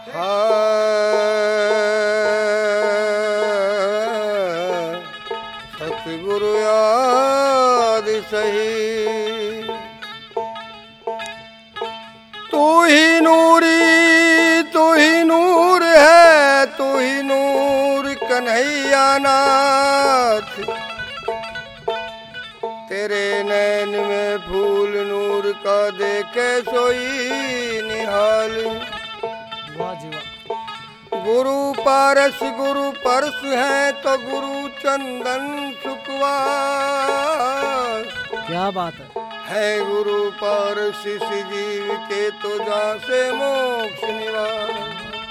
सतगुरु याद सही, तू ही नूरी, तू ही नूर है, तू ही नूर कन्हैया नाथ। तेरे नैन में फूल नूर का देखे सोई निहाल। गुरु पारस गुरु परस है तो गुरु चंदन सुखवास। क्या बात है गुरु पारस इस जीव के तो जहाँ से मोक्ष निवास।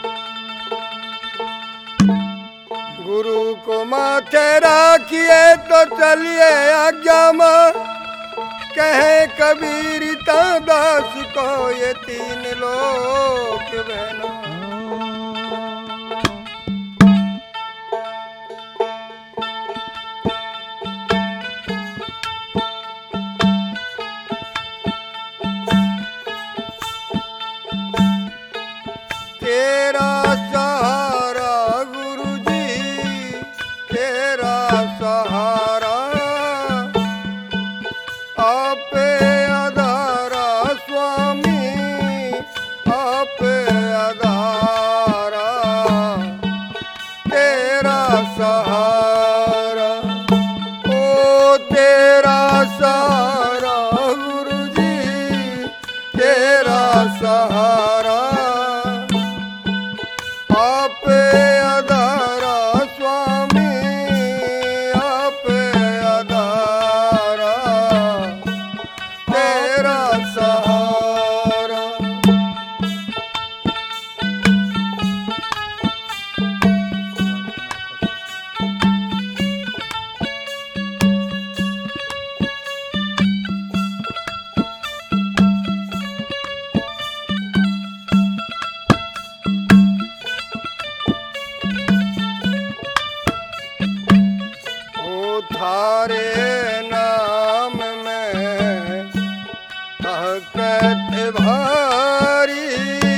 गुरु को माथे राखिए तो चलिए आज्ञा मां। कहे कबीर दास को ये तीन लोक बहना। तेरा सहारा गुरु जी, तेरा सहारा, आपे आधारा स्वामी, आपे आधारा। तेरा सहारा, ओ तेरा सहारा गुरु जी, तेरा सहारा, आपे आधारा स्वामी, आपे आधारा। तेरा सहारा, थारे नाम में ताकत भारी।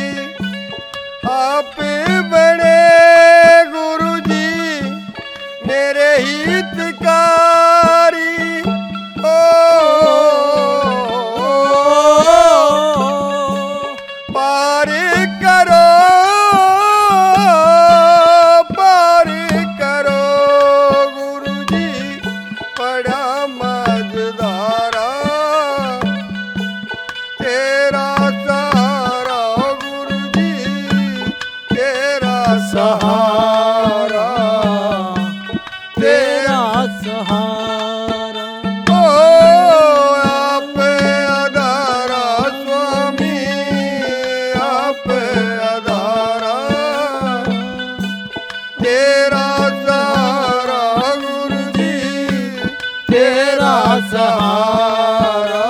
आप बड़े गुरु जी मेरे हितकारी। ओ पार करो, पार करो गुरु जी बड़ा मझधारा। तेरा सहारा गुरु जी, तेरा सहारा, तेरा सहारा। ओ आप आधारा स्वामी, आप आधारा। तेरा सहारा गुरु जी, तेरा सहारा,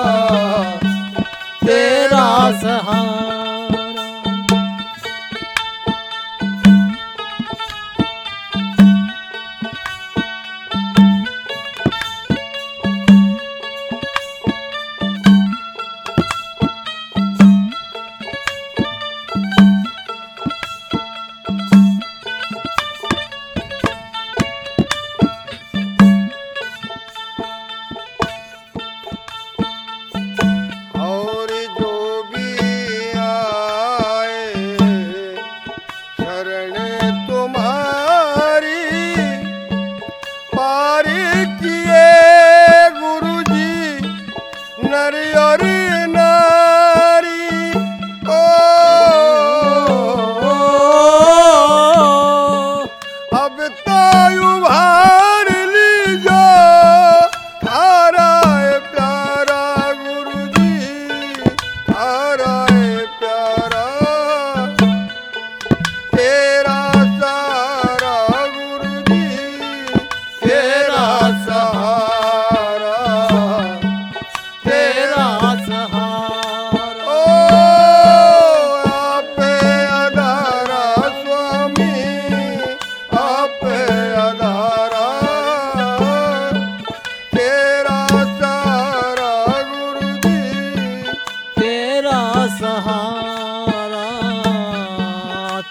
तेरा सहारा।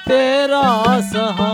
तेरा सहारा।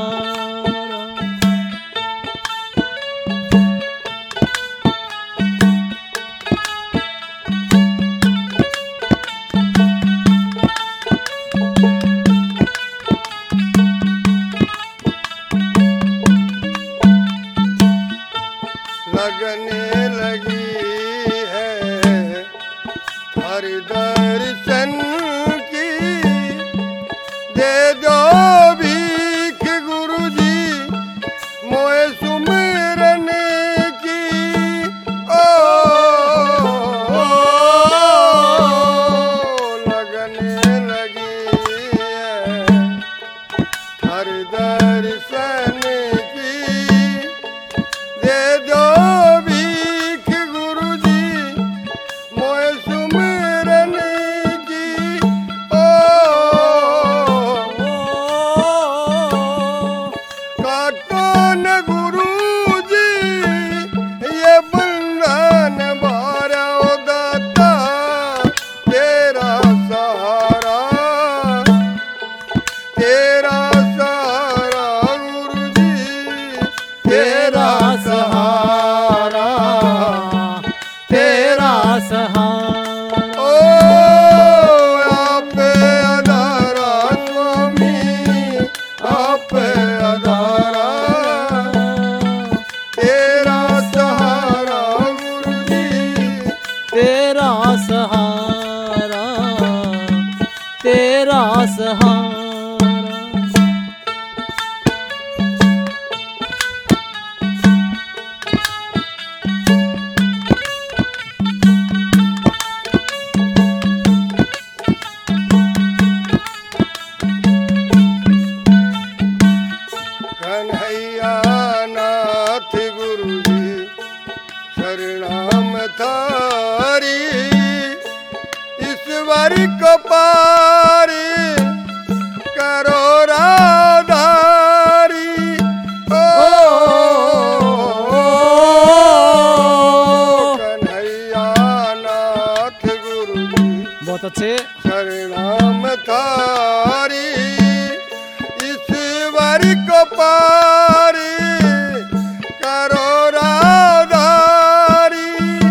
लगने लगी है हर दर्शन की, दे दो भीख गुरुजी मोए सुमिरन की। लगने लगी है हर दर्शन की, दे दो भीख गुरुजी मोए सुमिरन की। काटो न गुरुजी ये बंधन भारा दाता, तेरा सहारा तेरा सहारा गुरुजी तेरा सहारा तेरा सहारा। ओ आप अधारा स्वामी आप अधारा, तेरा सहारा गुरुजी तेरा सहारा तेरा सहारा। कन्हैया नाथ गुरुजी शरणाम थारी, ईश्वर को पारी करो राधारी। कन्हैया नाथ गुरुजी बहुत अच्छे। शरणाम थारी, ईश्वर को पारी करो राधारी।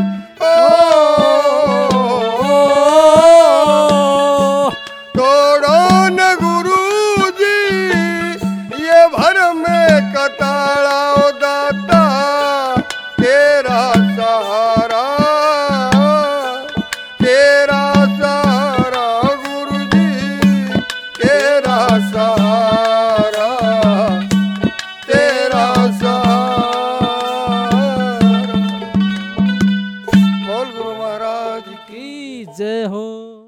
तोड़ो न गुरुजी ये भरम कताड़ा दाता, तेरा सहारा तेरा सहारा गुरुजी तेरा सहारा तेरा सहारा। बोल गुरु महाराज की जय हो।